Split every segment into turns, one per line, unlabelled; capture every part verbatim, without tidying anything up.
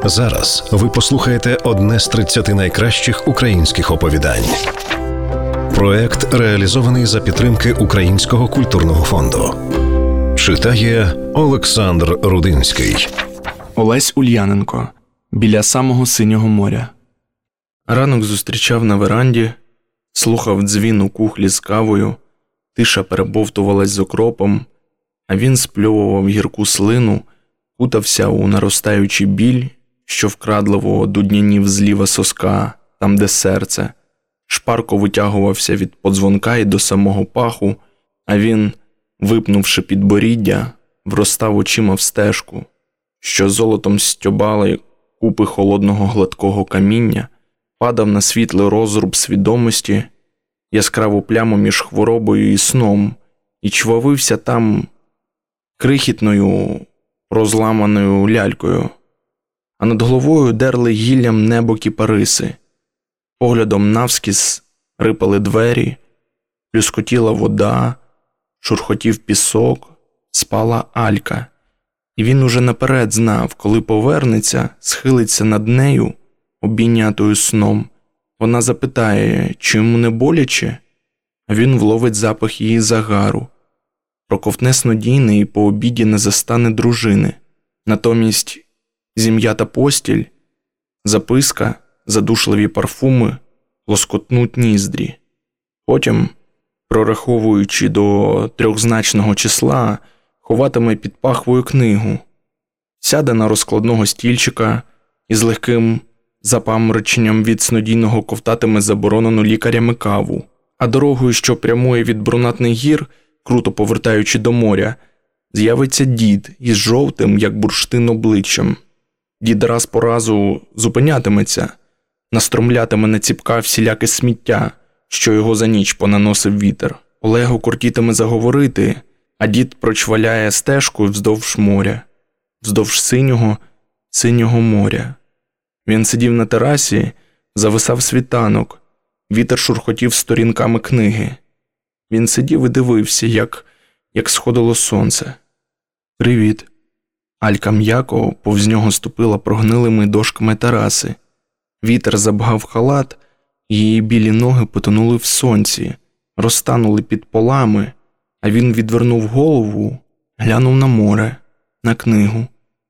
Зараз ви послухаєте одне з тридцяти найкращих українських оповідань. Проект реалізований за підтримки Українського культурного фонду. Читає Олександр Рудинський.
Олесь Ульяненко. Біля самого синього моря. Ранок зустрічав на веранді, слухав дзвін у кухлі з кавою, тиша перебовтувалась з окропом, а він спльовував гірку слину, кутався у наростаючий біль, що вкрадливо дуднянів зліва соска, там де серце, шпарко витягувався від подзвонка і до самого паху, а він, випнувши підборіддя, вростав очима в стежку, що золотом стьобали купи холодного гладкого каміння, падав на світлий розруб свідомості, яскраву пляму між хворобою і сном, і чвавився там крихітною розламаною лялькою, а над головою дерли гіллям небо кіпариси. Поглядом навскіз рипали двері, плюскотіла вода, шурхотів пісок, спала Алька. І він уже наперед знав, коли повернеться, схилиться над нею, обійнятою сном. Вона запитає, чи йому не боляче, а він вловить запах її загару. Проковтне снодійне і по обіді не застане дружини. Натомість зім'ята постіль, записка, задушливі парфуми лоскотнуть ніздрі. Потім, прораховуючи до трьохзначного числа, ховатиме під пахвою книгу, сяде на розкладного стільчика і з легким запамороченням від снодійного ковтатиме заборонену лікарями каву, а дорогою, що прямує від брунатних гір, круто повертаючи до моря, з'явиться дід із жовтим, як бурштин, обличчям. Дід раз по разу зупинятиметься, настромлятиме на ціпка всіляке сміття, що його за ніч понаносив вітер. Олегу кортітиме заговорити, а дід прочваляє стежкою вздовж моря, вздовж синього, синього моря. Він сидів на терасі, зависав світанок, вітер шурхотів сторінками книги. Він сидів і дивився, як, як сходило сонце. «Привіт». Алька м'яко повз нього ступила прогнилими дошками тераси. Вітер забгав халат, її білі ноги потонули в сонці, розтанули під полами, а він відвернув голову, глянув на море, на книгу.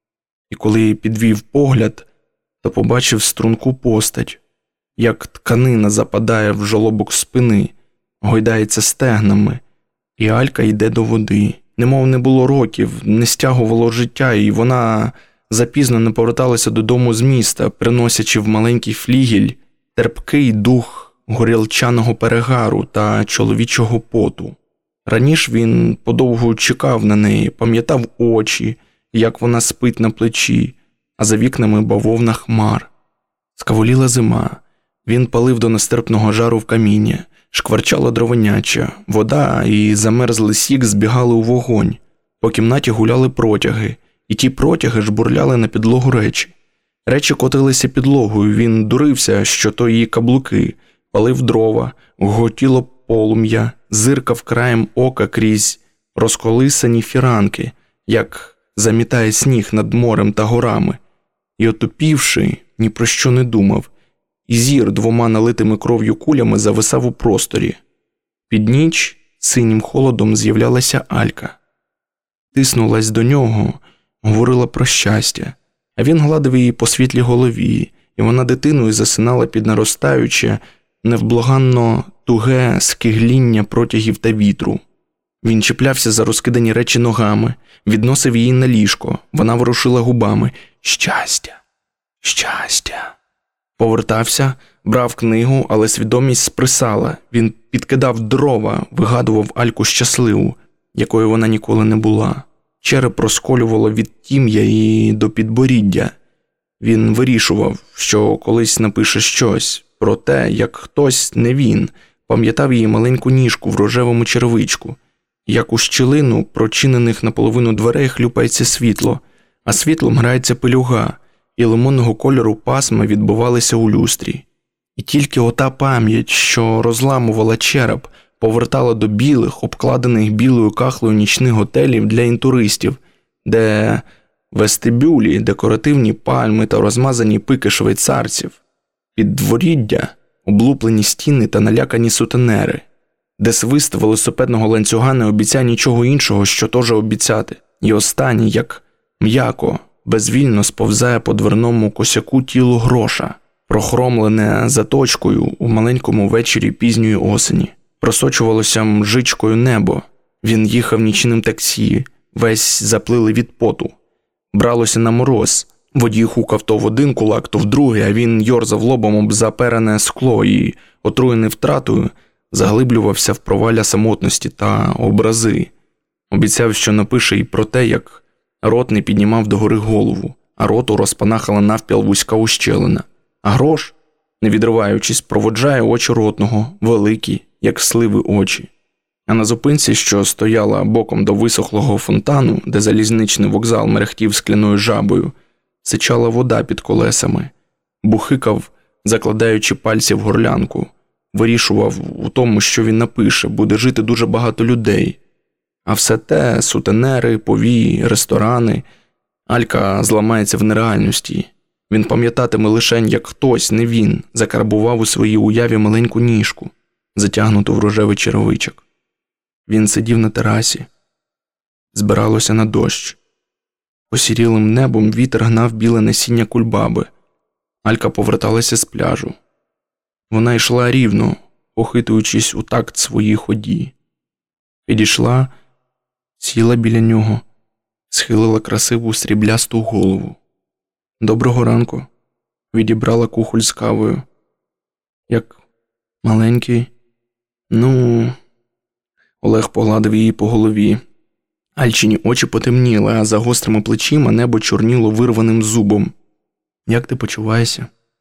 І коли підвів погляд, то побачив струнку постать, як тканина западає в жолобок спини, гойдається стегнами, і Алька йде до води. Немов не було років, не стягувало життя, і вона запізно не поверталася додому з міста, приносячи в маленький флігель терпкий дух горілчаного перегару та чоловічого поту. Раніше він подовго чекав на неї, пам'ятав очі, як вона спить на плечі, а за вікнами бавовна хмар. Скавуліла зима, він палив до нестерпного жару в каміння, шкварчало дровеняча, вода і замерзлий сік збігали у вогонь, по кімнаті гуляли протяги, і ті протяги жбурляли на підлогу речі. Речі котилися підлогою, він дурився, що то її каблуки, палив дрова, гоготіло полум'я, зиркав краєм ока крізь розколисані фіранки, як замітає сніг над морем та горами, і, отупівши, ні про що не думав, і зір двома налитими кров'ю кулями зависав у просторі. Під ніч синім холодом з'являлася Алька. Тиснулась до нього, говорила про щастя, а він гладив її по світлій голові, і вона дитиною засинала під наростаюче, невблаганно туге скигління протягів та вітру. Він чіплявся за розкидані речі ногами, відносив її на ліжко, вона ворушила губами. «Щастя! Щастя!» Повертався, брав книгу, але свідомість сприсала. Він підкидав дрова, вигадував Альку щасливу, якою вона ніколи не була. Череп розколювало від тім'я і до підборіддя. Він вирішував, що колись напише щось про те, як хтось, не він, пам'ятав її маленьку ніжку в рожевому черевичку, як у щілину прочинених наполовину дверей хлюпається світло, а світлом грається пелюга, і лимонного кольору пасма відбивалися у люстрі. І тільки ота пам'ять, що розламувала череп, повертала до білих, обкладених білою кахлею нічних готелів для інтуристів, де вестибюлі, декоративні пальми та розмазані пики швейцарців, піддворіддя, облуплені стіни та налякані сутенери, де свист велосипедного ланцюга не обіцяє нічого іншого, що теж обіцяти. І останній, як м'яко, безвільно сповзає по дверному косяку тіло Гроша, прохромлене заточкою у маленькому вечорі пізньої осені. Просочувалося мжичкою небо. Він їхав нічним таксі, весь заплилий від поту. Бралося на мороз. Водій хукав то в один кулак, то в другий, а він йорзав лобом об заперене скло і, отруєний втратою, заглиблювався в провалля самотності та образи. Обіцяв, що напише і про те, як ротний піднімав догори голову, а роту розпанахала навпіл вузька ущелина. А Грош, не відриваючись, проводжає очі ротного, великі, як сливи очі. А на зупинці, що стояла боком до висохлого фонтану, де залізничний вокзал мерехтів скляною жабою, сичала вода під колесами. Бухикав, закладаючи пальці в горлянку. Вирішував у тому, що він напише, буде жити дуже багато людей. А все те – сутенери, повії, ресторани. Алька зламається в нереальності. Він пам'ятатиме лише, як хтось, не він, закарбував у своїй уяві маленьку ніжку, затягнуту в рожевий черевичок. Він сидів на терасі. Збиралося на дощ. Посірілим небом вітер гнав біле насіння кульбаби. Алька поверталася з пляжу. Вона йшла рівно, похитуючись у такт своїй ході. Підійшла, сіла біля нього, схилила красиву сріблясту голову. «Доброго ранку», відібрала кухоль з кавою. «Як маленький?» «Ну...» Олег погладив її по голові. Альчині очі потемніли, а за гострими плечима небо чорніло вирваним зубом. «Як ти почуваєшся?»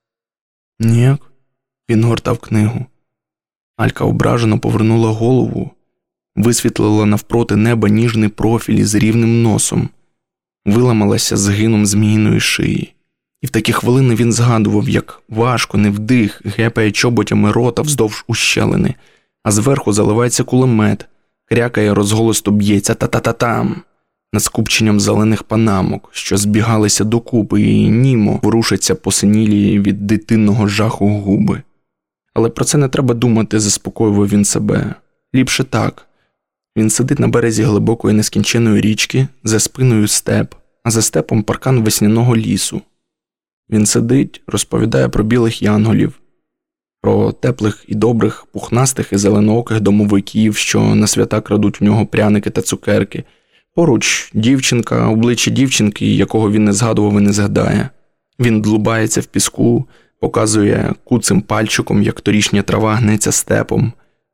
«Ніяк». Він гортав книгу. Алька ображено повернула голову, висвітлила навпроти неба ніжний профіль із рівним носом, виламалася згином зміїної шиї. І в такі хвилини він згадував, як важко, невдих, гепає чоботями рота вздовж ущелини, а зверху заливається кулемет, крякає розголосто б'ється та-та-та-там над скупченням зелених панамок, що збігалися докупи і німо ворушаться посинілі від дитинного жаху губи. Але про це не треба думати, заспокоював він себе. Ліпше так. Він сидить на березі глибокої нескінченої річки, за спиною степ, а за степом паркан весняного лісу. Він сидить, розповідає про білих янголів, про теплих і добрих, пухнастих і зеленооких домовиків, що на свята крадуть у нього пряники та цукерки. Поруч дівчинка, обличчя дівчинки, якого він не згадував і не згадає. Він длубається в піску, показує куцим пальчиком, як торішня трава гнеться степом,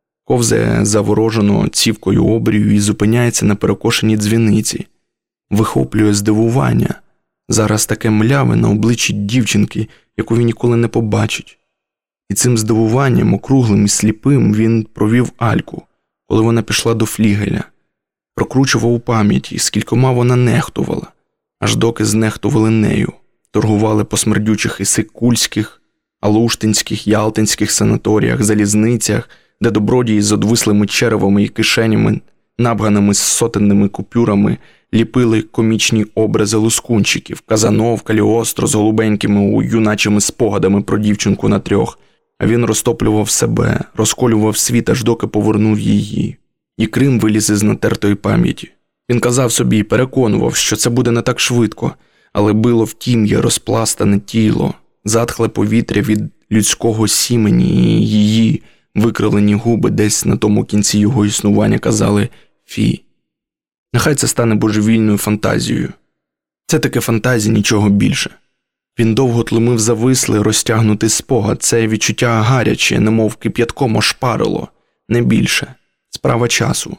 ковзає заворожено цівкою обрію і зупиняється на перекошеній дзвіниці. Вихоплює здивування. Зараз таке мляве на обличчі дівчинки, яку він ніколи не побачить. І цим здивуванням, округлим і сліпим, він провів Альку, коли вона пішла до флігеля. Прокручував у пам'яті, скількома вона нехтувала, аж доки знехтували нею. Торгували по смердючих ісикульських, алуштинських, ялтинських санаторіях, залізницях, де добродії з одвислими черевами і кишенями, набганими з сотенними купюрами, ліпили комічні образи лускунчиків, Казанов, Каліостро з голубенькими у юначими спогадами про дівчинку на трьох, а він розтоплював себе, розколював світ, аж доки повернув її. І Крим виліз із натертої пам'яті. Він казав собі і переконував, що це буде не так швидко, але било в тім'я розпластане тіло, затхле повітря від людського сімені, і її викривлені губи десь на тому кінці його існування казали «Фі». Нехай це стане божевільною фантазією. Це таке фантазія, нічого більше. Він довго тлумив завислий, розтягнутий спогад, це відчуття гаряче, немов кип'ятком ошпарило, не більше, справа часу.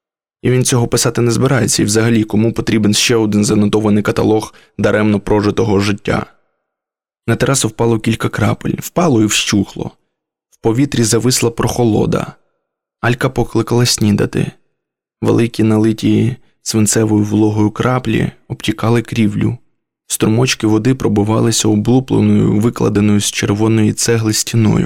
І він цього писати не збирається, і взагалі кому потрібен ще один занотований каталог даремно прожитого життя. На терасу впало кілька крапель, впало і вщухло. В повітрі зависла прохолода. Алька покликала снідати. Великі налиті свинцевою вологою краплі обтікали крівлю. Струмочки води пробивалися облупленою, викладеною з червоної цегли стіною.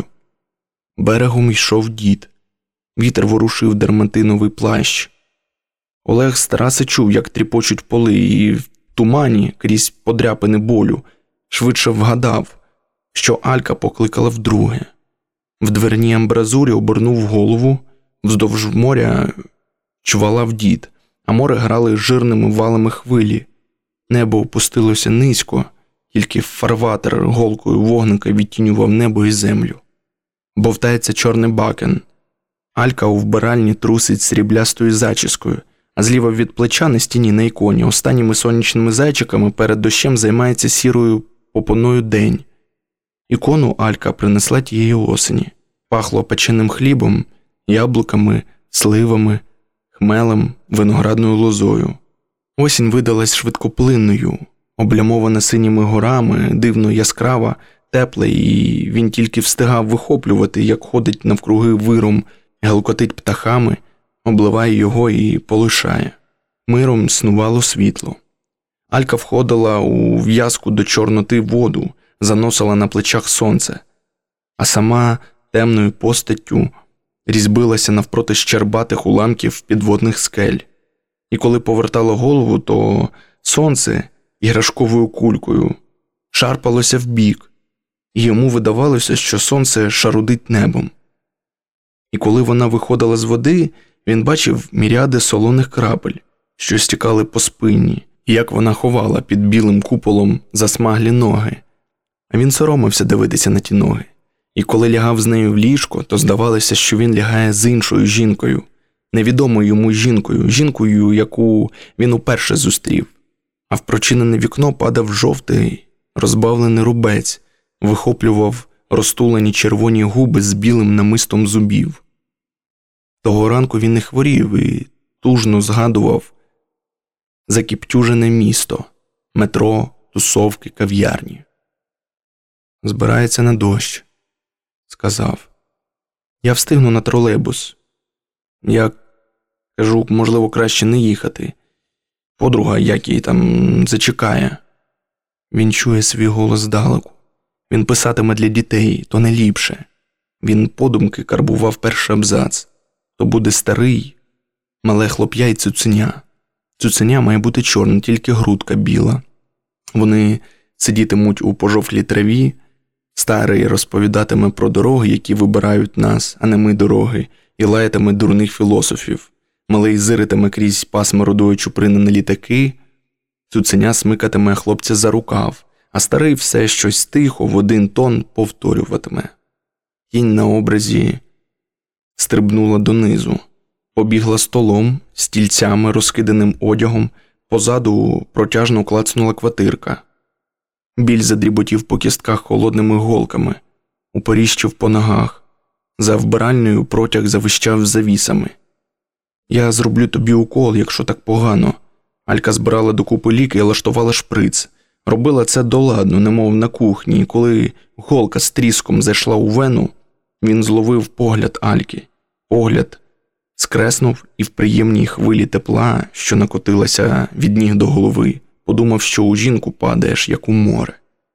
Берегом йшов дід. Вітер ворушив дермантиновий плащ. Олег з тераси чув, як тріпочуть поли, і тумані, крізь подряпини болю, швидше вгадав, що Алька покликала вдруге. В дверній амбразурі обернув голову, вздовж моря чвалав дід, а море грали жирними валами хвилі. Небо опустилося низько, тільки фарватер голкою вогника відтінював небо і землю. Бовтається чорний бакен. Алька у вбиральні трусить сріблястою зачіскою, а зліва від плеча на стіні на іконі останніми сонячними зайчиками перед дощем займається сірою попоною день. Ікону Алька принесла тієї осені. Пахло печеним хлібом, яблуками, сливами, хмелем, виноградною лозою. Осінь видалась швидкоплинною, облямована синіми горами, дивно яскрава, тепла, і він тільки встигав вихоплювати, як ходить навкруги виром, гелкотить птахами, обливає його і полишає. Миром снувало світло. Алька входила у в'язку до чорноти воду, заносила на плечах сонце, а сама темною постаттю різьбилася навпроти щербатих уламків підводних скель. І коли повертала голову, то сонце іграшковою кулькою шарпалося вбік, і йому видавалося, що сонце шарудить небом. І коли вона виходила з води, він бачив міріади солоних крапель, що стікали по спині, і як вона ховала під білим куполом засмаглі ноги. А він соромився дивитися на ті ноги. І коли лягав з нею в ліжко, то здавалося, що він лягає з іншою жінкою, невідомою йому жінкою, жінкою, яку він уперше зустрів. А в прочинене вікно падав жовтий, розбавлений рубець, вихоплював розтулені червоні губи з білим намистом зубів. Того ранку він не хворів і тужно згадував закіптюжене місто, метро, тусовки, кав'ярні. «Збирається на дощ», – сказав. «Я встигну на тролейбус. Я кажу, можливо, краще не їхати. Подруга, як її там, зачекає». Він чує свій голос здалеку. Він писатиме для дітей, то не ліпше. Він подумки карбував перший абзац. То буде старий, мале хлоп'я й цуценя. Цуценя має бути чорна, тільки грудка біла. Вони сидітимуть у пожовклій траві, старий розповідатиме про дороги, які вибирають нас, а не ми дороги, і лаятиме дурних філософів. Малий зиритиме крізь пасма рудої чуприни на літаки, цуценя смикатиме хлопця за рукав, а старий все щось тихо в один тон повторюватиме. Тінь на образі стрибнула донизу, побігла столом, стільцями, розкиданим одягом, позаду протяжно клацнула квартирка. Біль задріботів по кістках холодними голками, упоріщив по ногах, за вбиральнею протяг завищав завісами. «Я зроблю тобі укол, якщо так погано». Алька збирала докупи ліки і лаштувала шприц. Робила це доладно, немов на кухні, і коли голка з тріском зайшла у вену, він зловив погляд Альки. Погляд скреснув і в приємній хвилі тепла, що накотилася від ніг до голови, подумав, що у жінку падаєш, як у море.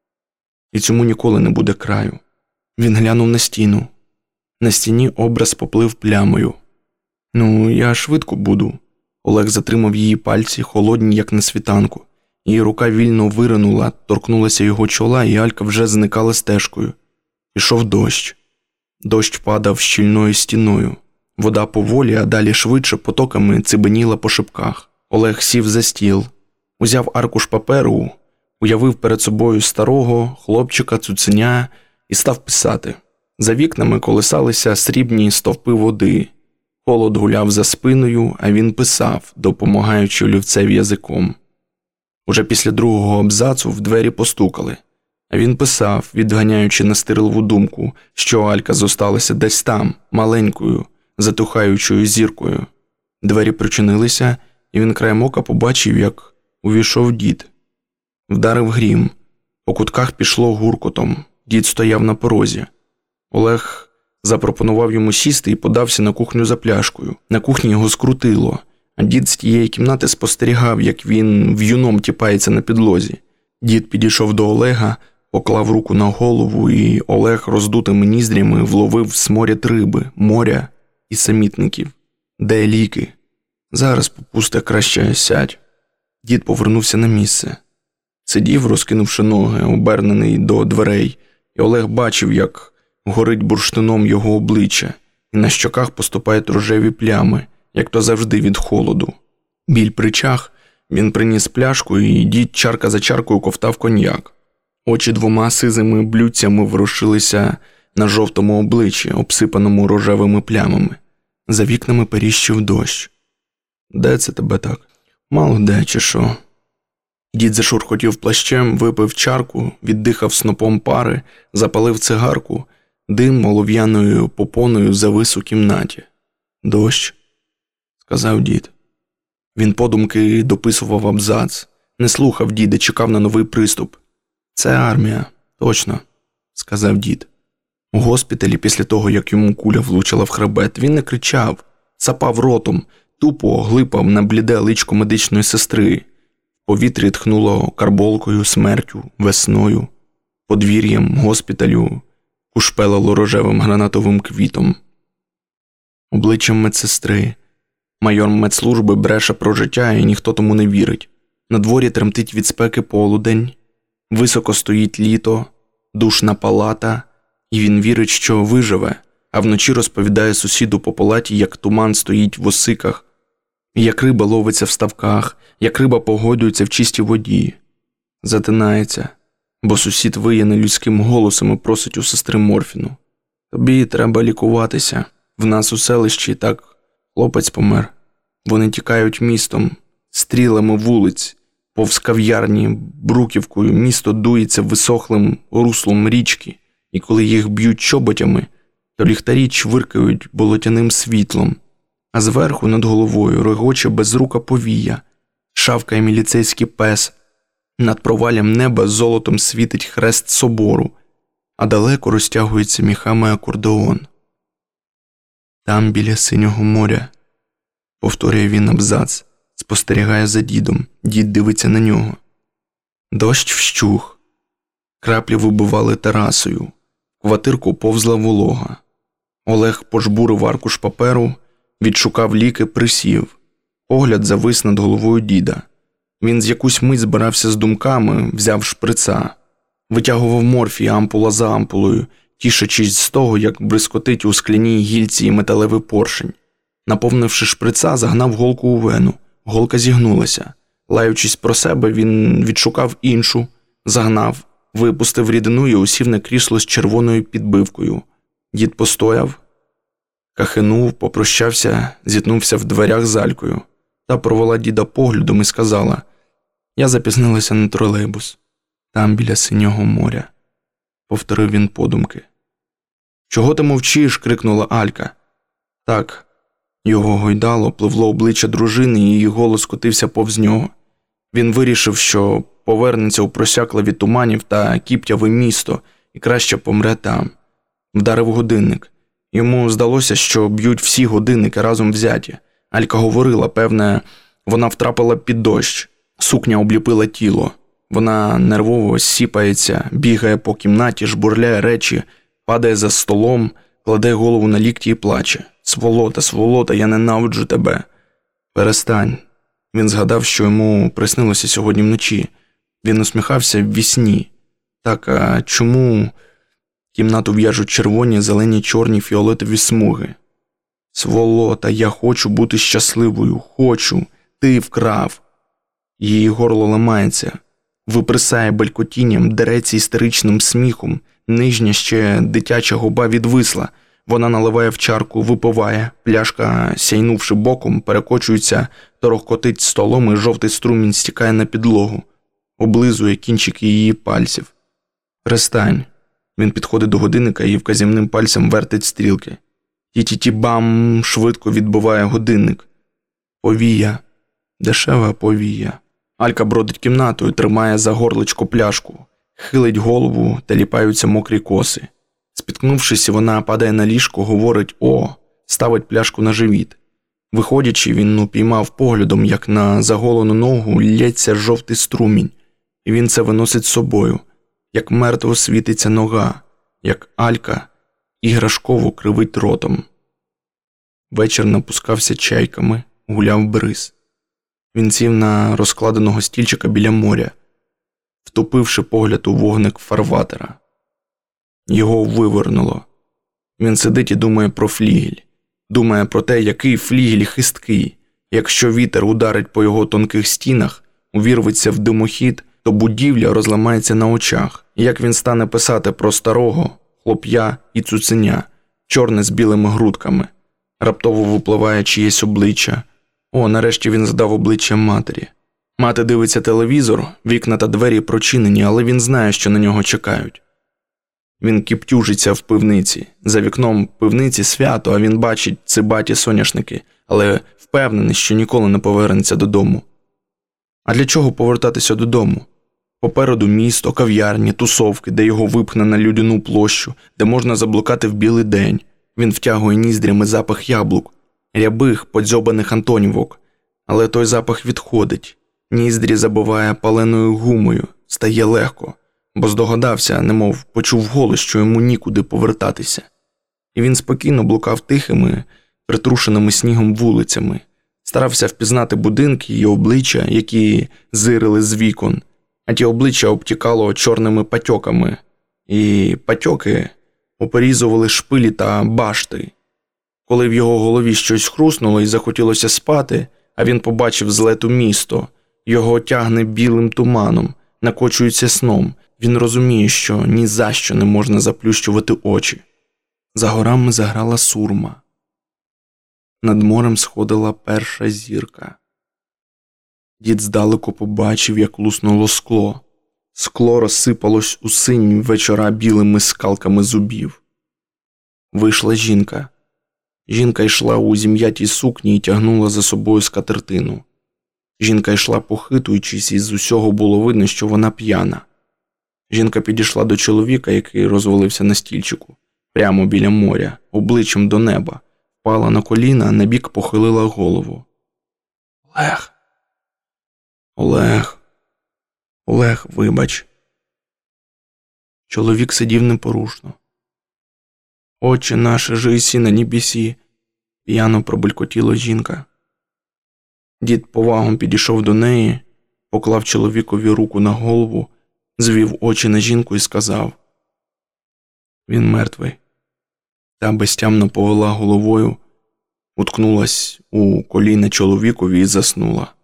І цьому ніколи не буде краю. Він глянув на стіну. На стіні образ поплив плямою. «Ну, я швидко буду». Олег затримав її пальці, холодні, як на світанку. Її рука вільно виринула, торкнулася його чола, і Алька вже зникала стежкою. Пішов дощ. Дощ падав щільною стіною. Вода поволі, а далі швидше потоками цибеніла по шибках. Олег сів за стіл, узяв аркуш паперу, уявив перед собою старого, хлопчика, цуценя і став писати. За вікнами колисалися срібні стовпи води. Холод гуляв за спиною, а він писав, допомагаючи олівцеві язиком. Уже після другого абзацу в двері постукали. А він писав, відганяючи настирливу думку, що Алька зосталася десь там, маленькою, затухаючою зіркою. Двері причинилися, і він краєм ока побачив, як увійшов дід. Вдарив грім. По кутках пішло гуркотом. Дід стояв на порозі. Олег запропонував йому сісти і подався на кухню за пляшкою. На кухні його скрутило, а дід з тієї кімнати спостерігав, як він в'юном тіпається на підлозі. Дід підійшов до Олега, поклав руку на голову, і Олег роздутими ніздрями вловив сморід риби, моря і самітників. «Де ліки?» «Зараз, попусте, краще сядь». Дід повернувся на місце. Сидів, розкинувши ноги, обернений до дверей, і Олег бачив, як горить бурштином його обличчя, і на щоках поступають рожеві плями, як то завжди від холоду. Біль причах, він приніс пляшку, і дід чарка за чаркою ковтав коньяк. Очі двома сизими блюдцями ворушилися на жовтому обличчі, обсипаному рожевими плямами. За вікнами періщив дощ. «Де це тебе так? Мало де, чи що?» Дід зашурхотів плащем, випив чарку, віддихав снопом пари, запалив цигарку, дим олов'яною попоною завис у кімнаті. «Дощ?» – сказав дід. Він подумки дописував абзац, не слухав діда, чекав на новий приступ. «Це армія, точно», – сказав дід. У госпіталі, після того, як йому куля влучила в хребет, він не кричав, сапав ротом, тупо глипав на бліде личко медичної сестри. В повітрі тхнуло карболкою, смертю, весною, подвір'ям госпіталю кушпелило рожевим гранатовим квітом. Обличчям медсестри. Майор медслужби бреше про життя, і ніхто тому не вірить. На дворі тремтить від спеки полудень, високо стоїть літо, душна палата, і він вірить, що виживе, а вночі розповідає сусіду по палаті, як туман стоїть в осиках, як риба ловиться в ставках, як риба погодується в чистій воді. Затинається, бо сусід виє нелюдським голосом і просить у сестри морфіну. «Тобі треба лікуватися. В нас у селищі так хлопець помер. Вони тікають містом, стрілами вулиць, повз кав'ярні, бруківкою, місто дується висохлим руслом річки, і коли їх б'ють чоботями, то ліхтарі чвиркають болотяним світлом, а зверху над головою регоче безрука повія, шавкає міліцейський пес, над провалям неба золотом світить хрест собору, а далеко розтягується міхами акордеон. Там, біля синього моря, повторює він абзац, спостерігає за дідом, дід дивиться на нього. Дощ вщух, краплі вибивали терасою, в квартирку повзла волога. Олег пожбурив аркуш паперу, відшукав ліки, присів. Погляд завис над головою діда. Він з якусь мить збирався з думками, взяв шприца. Витягував морфій ампула за ампулою, тішачись з того, як бризкотить у скляній гільці металевий поршень. Наповнивши шприца, загнав голку у вену. Голка зігнулася. Лаючись про себе, він відшукав іншу, загнав, випустив рідину і усів на крісло з червоною підбивкою. Дід постояв, кахинув, попрощався, зіткнувся в дверях з Алькою. Та провела діда поглядом і сказала: «Я запізнилася на тролейбус. Там, біля синього моря», – повторив він подумки. «Чого ти мовчиш?» – крикнула Алька. Так, його гойдало, пливло обличчя дружини, і її голос котився повз нього. Він вирішив, що повернеться у просякле від туманів та кіптяве місто і краще помре там. Вдарив годинник. Йому здалося, що б'ють всі годинники разом взяті. Алька говорила, певне, вона втрапила під дощ. Сукня обліпила тіло. Вона нервово сіпається, бігає по кімнаті, жбурляє речі, падає за столом, кладе голову на лікті і плаче. «Сволота, сволота, я ненавиджу тебе!» «Перестань!» Він згадав, що йому приснилося сьогодні вночі. Він усміхався в вісні. Так, а чому кімнату в'яжуть червоні, зелені, чорні, фіолетові смуги? «Сволота, я хочу бути щасливою, хочу, ти вкрав!» Її горло ламається, виприсає белькотінням, дереться істеричним сміхом, нижня ще дитяча губа відвисла. Вона наливає в чарку, випиває, пляшка, сяйнувши боком, перекочується, торохкотить столом, і жовтий струмінь стікає на підлогу, облизує кінчики її пальців. «Перестань!» Він підходить до годинника і вказівним пальцем вертить стрілки. Ті-ті-ті-бам, швидко відбиває годинник. Повія, дешева повія. Алька бродить кімнатою, тримає за горличко пляшку, хилить голову, та ліпаються мокрі коси. Спіткнувшись, вона падає на ліжко, говорить «О», ставить пляшку на живіт. Виходячи, він упіймав поглядом, як на заголену ногу лється жовтий струмінь, і він це виносить з собою, як мертво світиться нога, як Алька іграшково кривить ротом. Вечір напускався чайками, гуляв бриз. Він сів на розкладеного стільчика біля моря, втупивши погляд у вогник фарватера. Його вивернуло. Він сидить і думає про флігель. Думає про те, який флігель хисткий. Якщо вітер ударить по його тонких стінах, увірветься в димохід, то будівля розламається на очах. І як він стане писати про старого, хлоп'я і цуценя, чорне з білими грудками. Раптово випливає чиєсь обличчя. О, нарешті він згадав обличчя матері. Мати дивиться телевізор, вікна та двері прочинені, але він знає, що на нього чекають. Він кіптюжиться в пивниці. За вікном пивниці свято, а він бачить цибаті соняшники, але впевнений, що ніколи не повернеться додому. А для чого повертатися додому? Попереду місто, кав'ярні, тусовки, де його випхне на людяну площу, де можна заблукати в білий день. Він втягує ніздрями запах яблук, рябих, подзьобаних антонівок. Але той запах відходить. Ніздрі забиває паленою гумою, стає легко, бо здогадався, немов почув голос, що йому нікуди повертатися. І він спокійно блукав тихими, притрушеними снігом вулицями, старався впізнати будинки і обличчя, які зирили з вікон, а ті обличчя обтікало чорними патьоками, і патьоки оперізували шпилі та башти. Коли в його голові щось хруснуло і захотілося спати, а він побачив з лету місто, його тягне білим туманом, накочується сном, він розуміє, що ні за що не можна заплющувати очі. За горами заграла сурма. Над морем сходила перша зірка. Дід здалеку побачив, як луснуло скло. Скло розсипалось у синь вечора білими скалками зубів. Вийшла жінка. Жінка йшла у зім'ятій сукні і тягнула за собою скатертину. Жінка йшла похитуючись, і з усього було видно, що вона п'яна. Жінка підійшла до чоловіка, який розвалився на стільчику, прямо біля моря, обличчям до неба, впала на коліна, а набік похилила голову. «Олег! Олег! Олег, вибач!» Чоловік сидів непорушно. «Отче наш, же єси на небесі!» – п'яно пробулькотіла жінка. Дід повагом підійшов до неї, поклав чоловікові руку на голову, звів очі на жінку і сказав: «Він мертвий». Та безтямно повела головою, уткнулась у коліна чоловікові і заснула.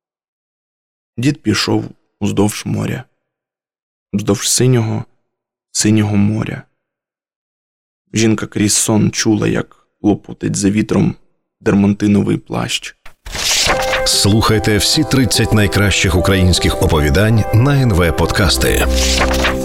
Дід пішов уздовж моря, уздовж синього, синього моря. Жінка крізь сон чула, як лопотить за вітром дермантиновий плащ.
Слухайте всі тридцять найкращих українських оповідань на ен ве Подкасти.